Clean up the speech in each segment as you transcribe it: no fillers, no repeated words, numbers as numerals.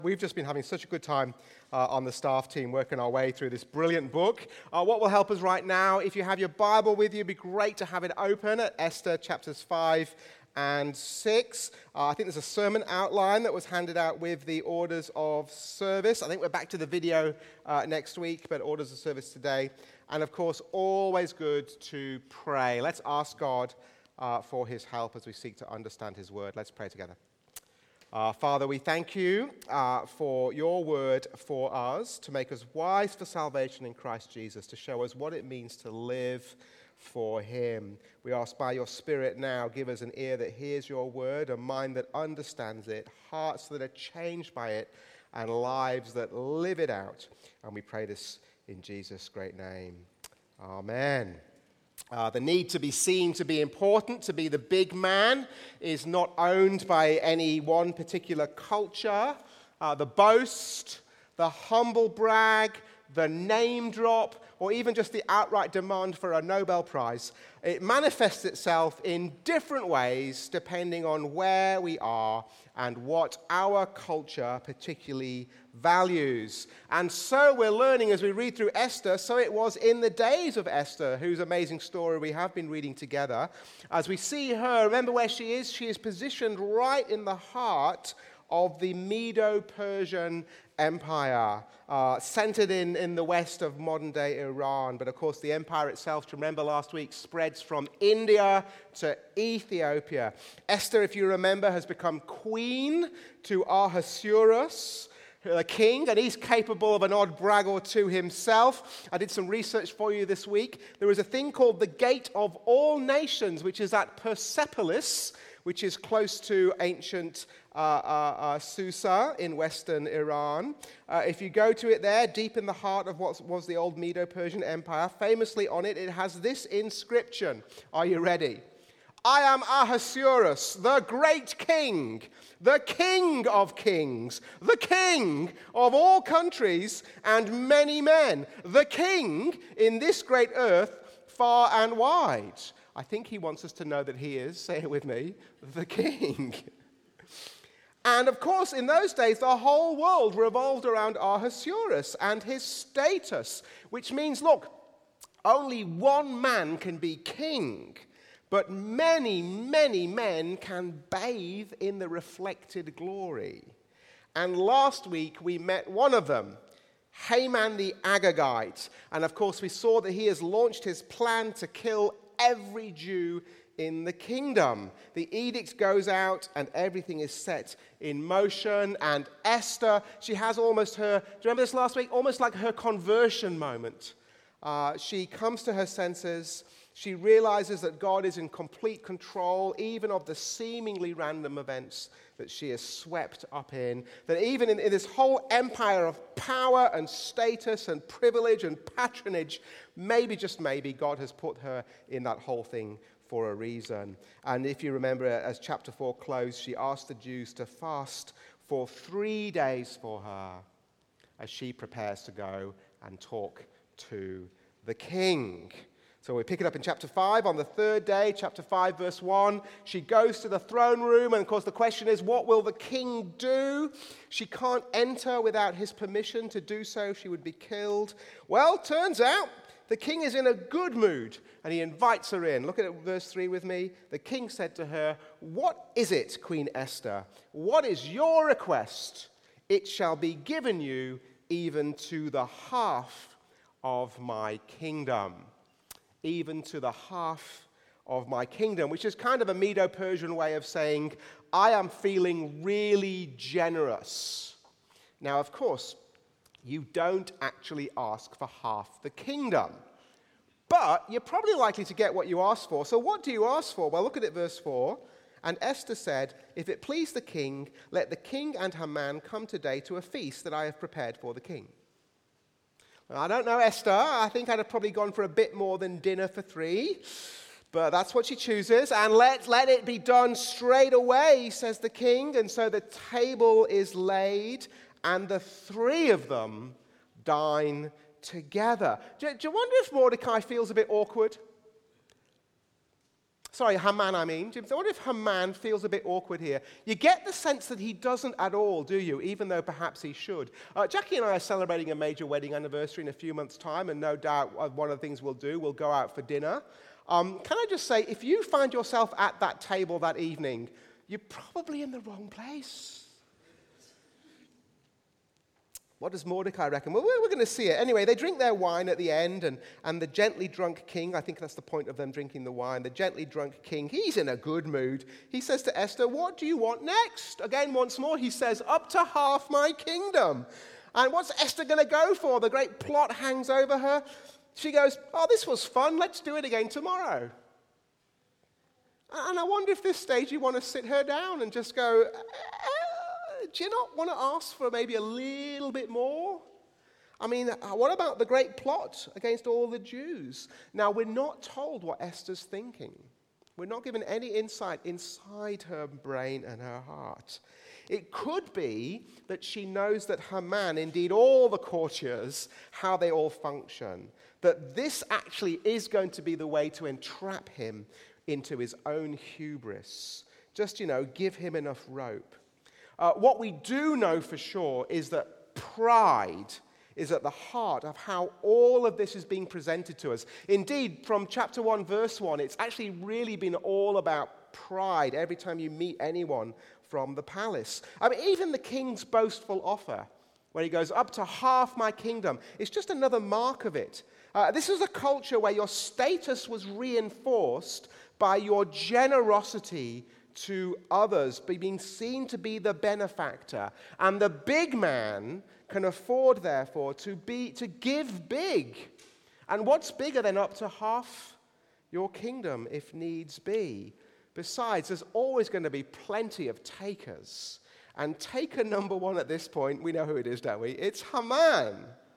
We've just been having such a good time on the staff team working our way through this brilliant book. What will help us right now, if you have your Bible with you, it'd be great to have it open at Esther chapters 5 and 6. I think there's a sermon outline that was handed out with the orders of service. I think we're back to the video next week, but orders of service today. And of course, always good to pray. Let's ask God for his help as we seek to understand his word. Let's pray together. Father, we thank you for your word for us, to make us wise for salvation in Christ Jesus, to show us what it means to live for him. We ask by your Spirit now, give us an ear that hears your word, a mind that understands it, hearts that are changed by it, and lives that live it out. And we pray this in Jesus' great name. Amen. The need to be seen to be important, to be the big man, is not owned by any one particular culture. The boast, the humble brag, the name drop, or even just the outright demand for a Nobel Prize, it manifests itself in different ways depending on where we are and what our culture particularly values. And so we're learning as we read through Esther, so it was in the days of Esther, whose amazing story we have been reading together. As we see her, remember where she is? She is positioned right in the heart of the Medo-Persian Empire, centered in the west of modern-day Iran. But of course, the empire itself, to remember last week, spreads from India to Ethiopia. Esther, if you remember, has become queen to Ahasuerus, the king, and he's capable of an odd brag or two himself. I did some research for you this week. There is a thing called the Gate of All Nations, which is at Persepolis, which is close to ancient Susa in western Iran. If you go to it there, deep in the heart of what was the old Medo-Persian Empire, famously on it, it has this inscription. Are you ready? I am Ahasuerus, the great king, the king of kings, the king of all countries and many men, the king in this great earth far and wide. I think he wants us to know that he is, say it with me, the king. And of course, in those days, the whole world revolved around Ahasuerus and his status, which means, look, only one man can be king, but many, many men can bathe in the reflected glory. And last week, we met one of them, Haman the Agagite. And of course, we saw that he has launched his plan to kill every Jew in the kingdom. The edict goes out and everything is set in motion. And Esther, she has almost her, do you remember this last week? Almost like her conversion moment. She comes to her senses. She realizes that God is in complete control, even of the seemingly random events that she is swept up in. That even in this whole empire of power and status and privilege and patronage, maybe, just maybe, God has put her in that whole thing for a reason. And if you remember, as chapter 4 closed, she asked the Jews to fast for 3 days for her as she prepares to go and talk to the king. So we pick it up in chapter 5 on the third day, chapter 5, verse 1. She goes to the throne room, and of course the question is, what will the king do? She can't enter without his permission to do so. She would be killed. Well, turns out the king is in a good mood, and he invites her in. Look at verse 3 with me. The king said to her, "What is it, Queen Esther? What is your request? It shall be given you even to the half of my kingdom." Even to the half of my kingdom, which is kind of a Medo-Persian way of saying, I am feeling really generous. Now, of course, you don't actually ask for half the kingdom, but you're probably likely to get what you ask for. So what do you ask for? Well, look at it, verse 4. And Esther said, "If it please the king, let the king and her man come today to a feast that I have prepared for the king." I don't know Esther. I think I'd have probably gone for a bit more than dinner for 3. But that's what she chooses. And let it be done straight away, says the king. And so the table is laid, and the 3 of them dine together. Do you wonder if Mordecai feels a bit awkward? Sorry, Haman, I mean. Jim, I wonder if Haman feels a bit awkward here. You get the sense that he doesn't at all, do you? Even though perhaps he should. Jackie and I are celebrating a major wedding anniversary in a few months' time, and no doubt one of the things we'll do, we'll go out for dinner. Can I just say, if you find yourself at that table that evening, you're probably in the wrong place. What does Mordecai reckon? Well, we're going to see it. Anyway, they drink their wine at the end, and the gently drunk king, I think that's the point of them drinking the wine, the gently drunk king, he's in a good mood. He says to Esther, what do you want next? Again, once more, he says, up to half my kingdom. And what's Esther going to go for? The great plot hangs over her. She goes, oh, this was fun. Let's do it again tomorrow. And I wonder if this stage you want to sit her down and just go, do you not want to ask for maybe a little bit more? I mean, what about the great plot against all the Jews? Now, we're not told what Esther's thinking. We're not given any insight inside her brain and her heart. It could be that she knows that Haman, indeed all the courtiers, how they all function, that this actually is going to be the way to entrap him into his own hubris. Just, give him enough rope. What we do know for sure is that pride is at the heart of how all of this is being presented to us. Indeed, from chapter 1, verse 1, it's actually really been all about pride every time you meet anyone from the palace. I mean, even the king's boastful offer, where he goes, up to half my kingdom, is just another mark of it. This was a culture where your status was reinforced by your generosity to others, being seen to be the benefactor. And the big man can afford, therefore, to give big. And what's bigger than up to half your kingdom, if needs be? Besides, there's always going to be plenty of takers. And taker number one at this point, we know who it is, don't we? It's Haman.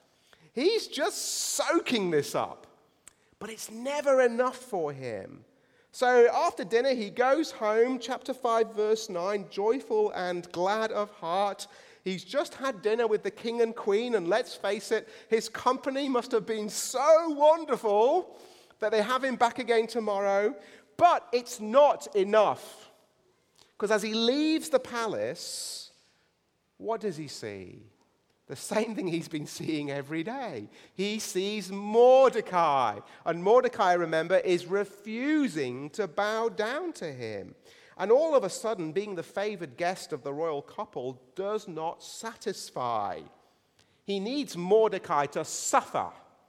He's just soaking this up. But it's never enough for him. So after dinner, he goes home, chapter 5, verse 9, joyful and glad of heart. He's just had dinner with the king and queen, and let's face it, his company must have been so wonderful that they have him back again tomorrow. But it's not enough. Because as he leaves the palace, what does he see? The same thing he's been seeing every day. He sees Mordecai. And Mordecai, remember, is refusing to bow down to him. And all of a sudden, being the favored guest of the royal couple does not satisfy. He needs Mordecai to suffer.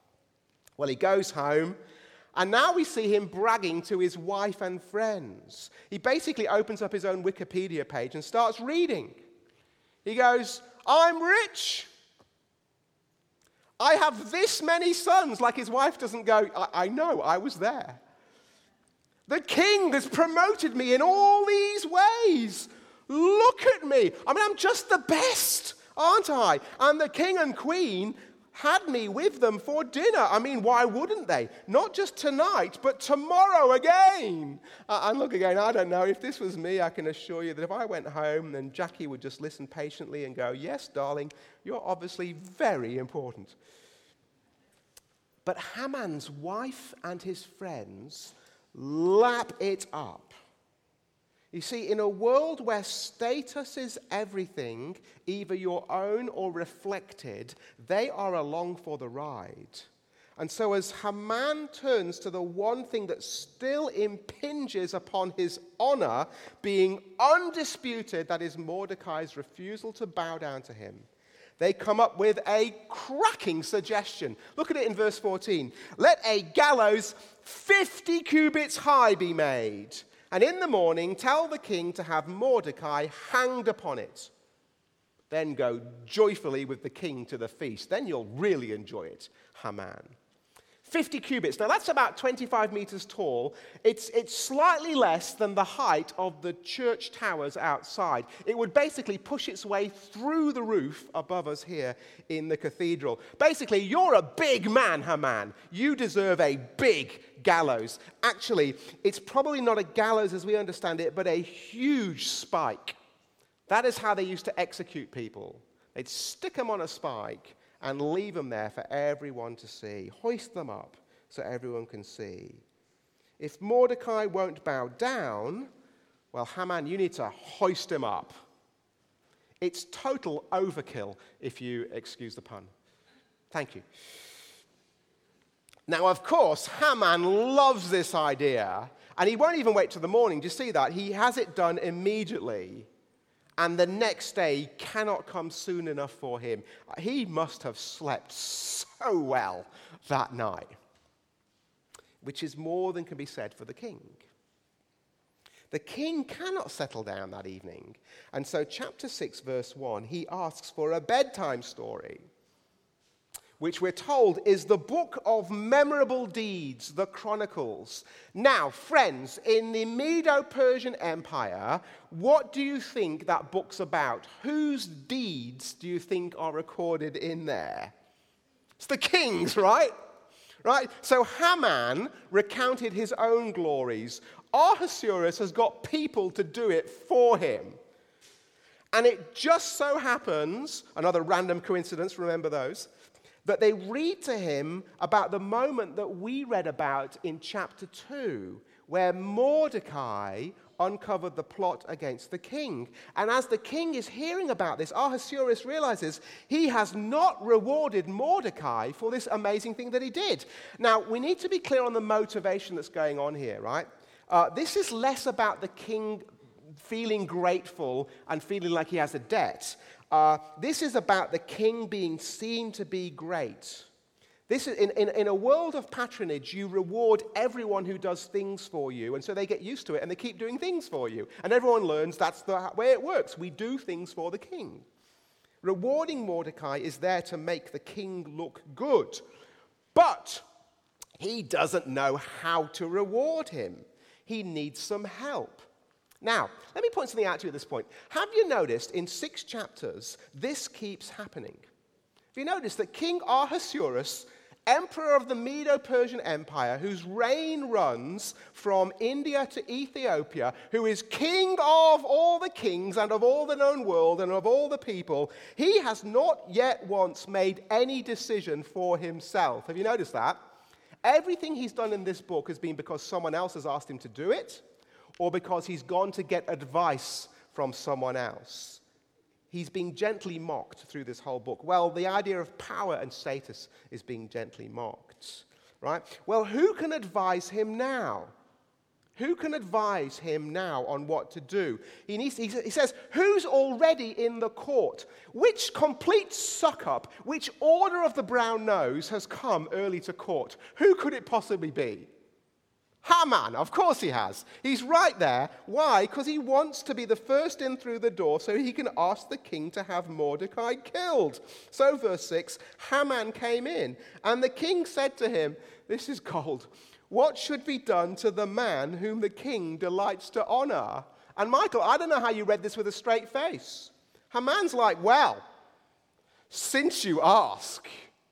Well, he goes home, and now we see him bragging to his wife and friends. He basically opens up his own Wikipedia page and starts reading. He goes, I'm rich. I have this many sons. Like his wife doesn't go, I know, I was there. The king has promoted me in all these ways. Look at me. I mean, I'm just the best, aren't I? And the king and queen had me with them for dinner. I mean, why wouldn't they? Not just tonight, but tomorrow again. And look again, I don't know. If this was me, I can assure you that if I went home, then Jackie would just listen patiently and go, yes, darling, you're obviously very important. But Haman's wife and his friends lap it up. You see, in a world where status is everything, either your own or reflected, they are along for the ride. And so as Haman turns to the one thing that still impinges upon his honor, being undisputed, that is Mordecai's refusal to bow down to him, they come up with a cracking suggestion. Look at it in verse 14. Let a gallows 50 cubits high be made. And in the morning, tell the king to have Mordecai hanged upon it. Then go joyfully with the king to the feast. Then you'll really enjoy it, Haman. 50 cubits. Now, that's about 25 meters tall. It's slightly less than the height of the church towers outside. It would basically push its way through the roof above us here in the cathedral. Basically, you're a big man, Haman. You deserve a big gallows. Actually, it's probably not a gallows as we understand it, but a huge spike. That is how they used to execute people. They'd stick them on a spike and leave them there for everyone to see. Hoist them up so everyone can see. If Mordecai won't bow down, well, Haman, you need to hoist him up. It's total overkill, if you excuse the pun. Thank you. Now, of course, Haman loves this idea, and he won't even wait till the morning. Do you see that? He has it done immediately, and the next day cannot come soon enough for him. He must have slept so well that night, which is more than can be said for the king. The king cannot settle down that evening. And so chapter 6, verse 1, he asks for a bedtime story, which we're told is the book of memorable deeds, the Chronicles. Now, friends, in the Medo-Persian Empire, what do you think that book's about? Whose deeds do you think are recorded in there? It's the king's, right? Right? So Haman recounted his own glories. Ahasuerus has got people to do it for him. And it just so happens, another random coincidence, remember those, that they read to him about the moment that we read about in chapter 2, where Mordecai uncovered the plot against the king. And as the king is hearing about this, Ahasuerus realizes he has not rewarded Mordecai for this amazing thing that he did. Now, we need to be clear on the motivation that's going on here, right? This is less about the king feeling grateful and feeling like he has a debt. This is about the king being seen to be great. This is, in a world of patronage, you reward everyone who does things for you, and so they get used to it, and they keep doing things for you. And everyone learns that's the way it works. We do things for the king. Rewarding Mordecai is there to make the king look good. But he doesn't know how to reward him. He needs some help. Now, let me point something out to you at this point. Have you noticed in 6 chapters, this keeps happening? Have you noticed that King Ahasuerus, emperor of the Medo-Persian Empire, whose reign runs from India to Ethiopia, who is king of all the kings and of all the known world and of all the people, he has not yet once made any decision for himself. Have you noticed that? Everything he's done in this book has been because someone else has asked him to do it, or because he's gone to get advice from someone else. He's being gently mocked through this whole book. Well, the idea of power and status is being gently mocked, right? Well, who can advise him now? Who can advise him now on what to do? He says, who's already in the court? Which complete suck-up, which order of the brown nose has come early to court? Who could it possibly be? Haman, of course he has. He's right there. Why? Because he wants to be the first in through the door so he can ask the king to have Mordecai killed. So verse 6, Haman came in, and the king said to him, this is gold, what should be done to the man whom the king delights to honor? And Michael, I don't know how you read this with a straight face. Haman's like, well, since you ask,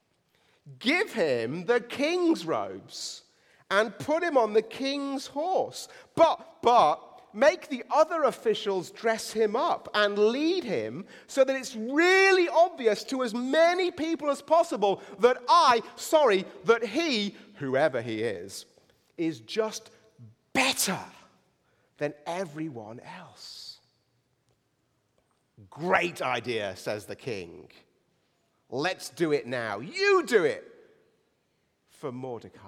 give him the king's robes and put him on the king's horse. But make the other officials dress him up and lead him so that it's really obvious to as many people as possible that he, whoever he is just better than everyone else. Great idea, says the king. Let's do it now. You do it for Mordecai.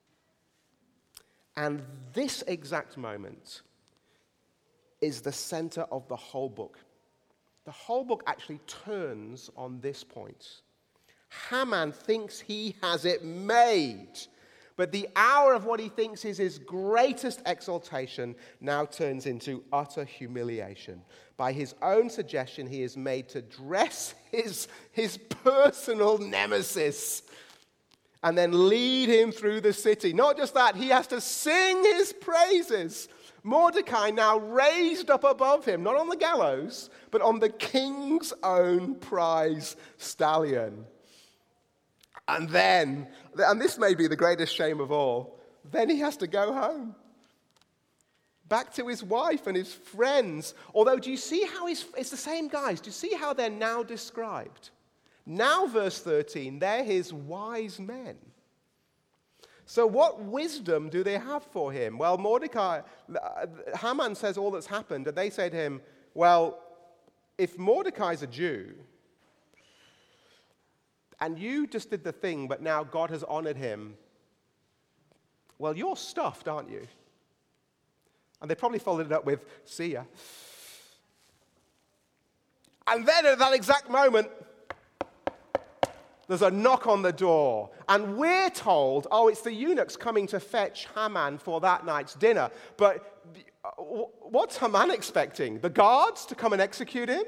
And this exact moment is the center of the whole book. The whole book actually turns on this point. Haman thinks he has it made, but the hour of what he thinks is his greatest exaltation now turns into utter humiliation. By his own suggestion, he is made to dress his personal nemesis and then lead him through the city. Not just that, he has to sing his praises. Mordecai now raised up above him, not on the gallows, but on the king's own prize stallion. And this may be the greatest shame of all, then he has to go home. Back to his wife and his friends. Although, do you see how it's the same guys? Do you see how they're now described? Now, verse 13, they're his wise men. So what wisdom do they have for him? Well, Haman says all that's happened, and they say to him, well, if Mordecai's a Jew, and you just did the thing, but now God has honored him, well, you're stuffed, aren't you? And they probably followed it up with, see ya. And then at that exact moment, there's a knock on the door, and we're told, oh, it's the eunuchs coming to fetch Haman for that night's dinner. But what's Haman expecting? The guards to come and execute him?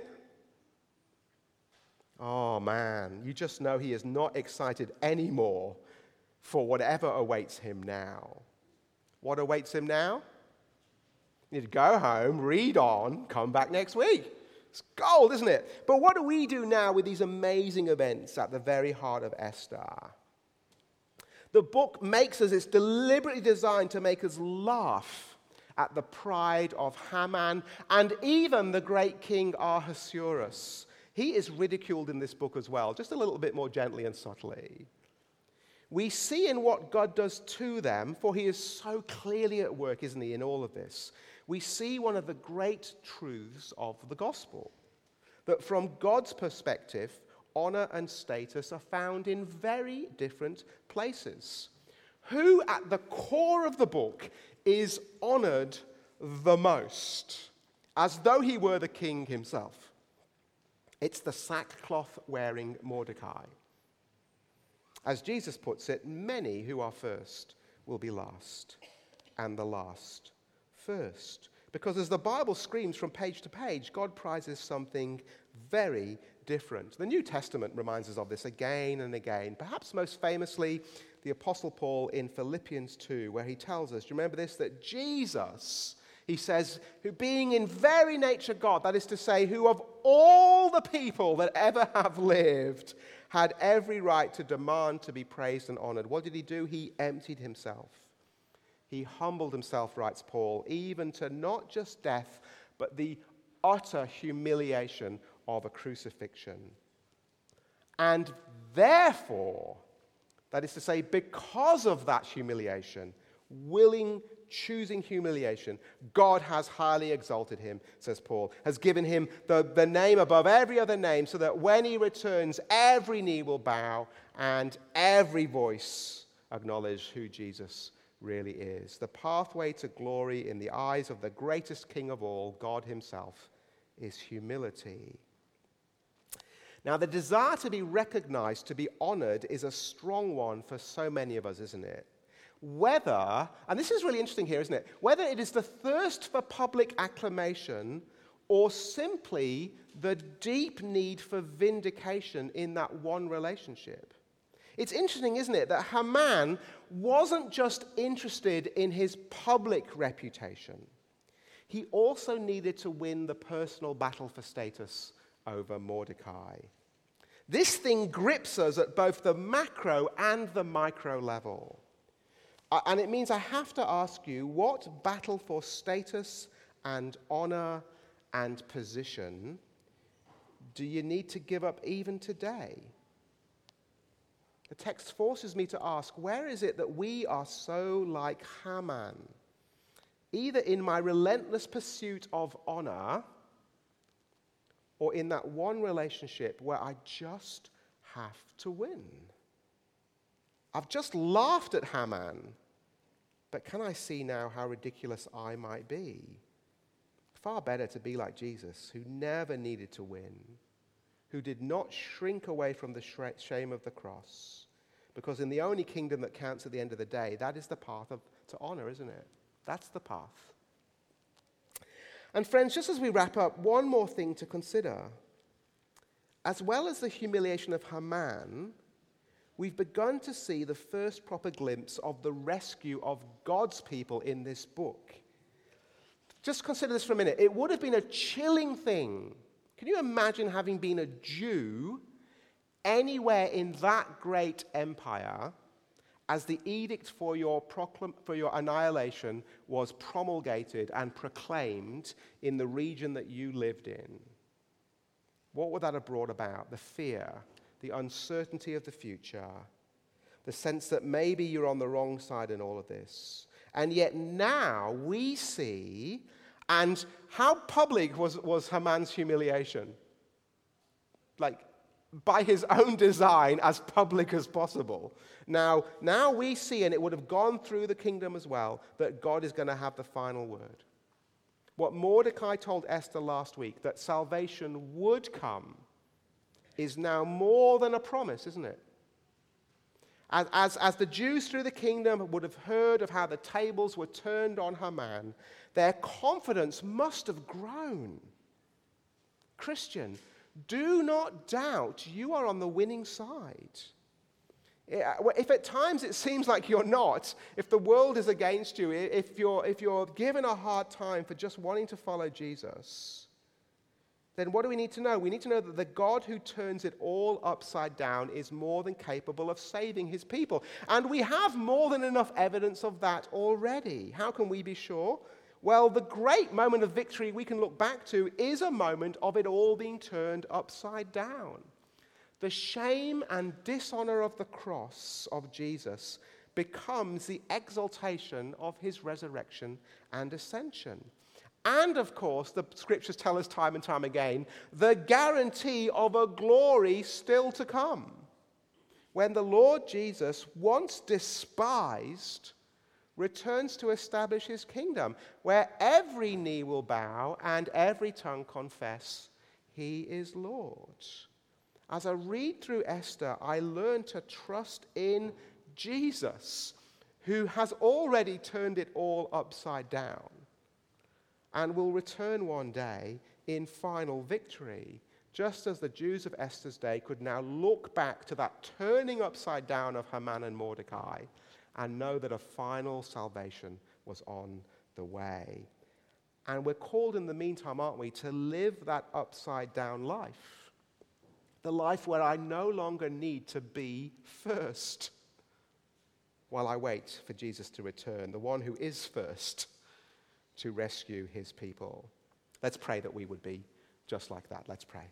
Oh, man, you just know he is not excited anymore for whatever awaits him now. What awaits him now? You need to go home, read on, come back next week. It's gold, isn't it? But what do we do now with these amazing events at the very heart of Esther? The book makes us, it's deliberately designed to make us laugh at the pride of Haman and even the great king Ahasuerus. He is ridiculed in this book as well, just a little bit more gently and subtly. We see in what God does to them, for he is so clearly at work, isn't he, in all of this. We see one of the great truths of the gospel, that from God's perspective, honor and status are found in very different places. Who at the core of the book is honored the most, as though he were the king himself? It's the sackcloth-wearing Mordecai. As Jesus puts it, many who are first will be last, and the last first. Because as the Bible screams from page to page, God prizes something very different. The New Testament reminds us of this again and again. Perhaps most famously, the Apostle Paul in Philippians 2, where he tells us, do you remember this? That Jesus, he says, who being in very nature God, that is to say, who of all the people that ever have lived, had every right to demand to be praised and honored. What did he do? He emptied himself. He humbled himself, writes Paul, even to not just death, but the utter humiliation of a crucifixion. And therefore, that is to say, because of that humiliation, choosing humiliation, God has highly exalted him, says Paul, has given him the name above every other name, so that when he returns, every knee will bow and every voice acknowledge who Jesus really is. The pathway to glory in the eyes of the greatest king of all, God himself, is humility. Now, the desire to be recognized, to be honored, is a strong one for so many of us, isn't it? Whether, and this is really interesting here, isn't it? Whether it is the thirst for public acclamation or simply the deep need for vindication in that one relationship. It's interesting, isn't it, that Haman wasn't just interested in his public reputation. He also needed to win the personal battle for status over Mordecai. This thing grips us at both the macro and the micro level. And it means I have to ask you, what battle for status and honor and position do you need to give up even today? The text forces me to ask, where is it that we are so like Haman? Either in my relentless pursuit of honor, or in that one relationship where I just have to win. I've just laughed at Haman, but can I see now how ridiculous I might be? Far better to be like Jesus, who never needed to win, who did not shrink away from the shame of the cross, because in the only kingdom that counts at the end of the day, that is the path to honor, isn't it? That's the path. And friends, just as we wrap up, one more thing to consider. As well as the humiliation of Haman, we've begun to see the first proper glimpse of the rescue of God's people in this book. Just consider this for a minute. It would have been a chilling thing. Can you imagine having been a Jew anywhere in that great empire as the edict for your annihilation was promulgated and proclaimed in the region that you lived in? What would that have brought about? The fear, the uncertainty of the future. the sense that maybe you're on the wrong side in all of this. And yet now we see, and how public was Haman's humiliation? Like, by his own design, as public as possible. Now we see, and it would have gone through the kingdom as well, that God is going to have the final word. What Mordecai told Esther last week, that salvation would come, is now more than a promise, isn't it? As the Jews through the kingdom would have heard of how the tables were turned on Haman, their confidence must have grown. Christian, do not doubt you are on the winning side. If at times it seems like you're not, if the world is against you, if you're given a hard time for just wanting to follow Jesus, then what do we need to know? We need to know that the God who turns it all upside down is more than capable of saving his people. And we have more than enough evidence of that already. How can we be sure? Well, the great moment of victory we can look back to is a moment of it all being turned upside down. The shame and dishonor of the cross of Jesus becomes the exaltation of his resurrection and ascension. And, of course, the scriptures tell us time and time again, the guarantee of a glory still to come. When the Lord Jesus, once despised, returns to establish his kingdom, where every knee will bow and every tongue confess he is Lord. As I read through Esther, I learn to trust in Jesus, who has already turned it all upside down and will return one day in final victory, just as the Jews of Esther's day could now look back to that turning upside down of Haman and Mordecai and know that a final salvation was on the way. And we're called in the meantime, aren't we, to live that upside down life. The life where I no longer need to be first while I wait for Jesus to return, the one who is first to rescue his people. Let's pray that we would be just like that. Let's pray.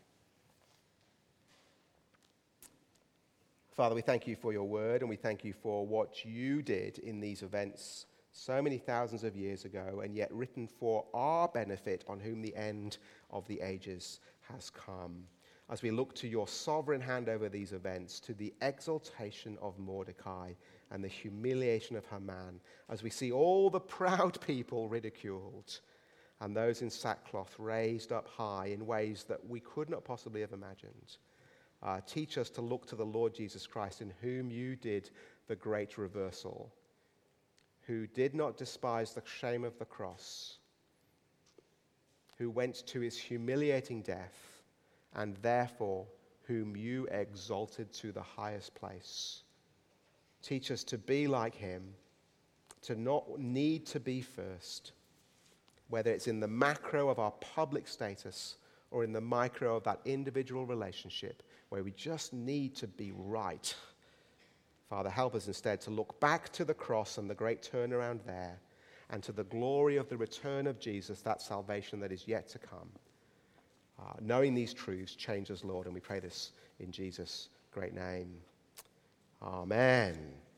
Father, we thank you for your word, and we thank you for what you did in these events so many thousands of years ago, and yet written for our benefit, on whom the end of the ages has come. As we look to your sovereign hand over these events, to the exaltation of Mordecai and the humiliation of Haman, as we see all the proud people ridiculed and those in sackcloth raised up high in ways that we could not possibly have imagined. Teach us to look to the Lord Jesus Christ, in whom you did the great reversal, who did not despise the shame of the cross, who went to his humiliating death, and therefore whom you exalted to the highest place. Teach us to be like him, to not need to be first, whether it's in the macro of our public status or in the micro of that individual relationship where we just need to be right. Father, help us instead to look back to the cross and the great turnaround there, and to the glory of the return of Jesus, that salvation that is yet to come. Knowing these truths, change us, Lord, and we pray this in Jesus' great name. Amen.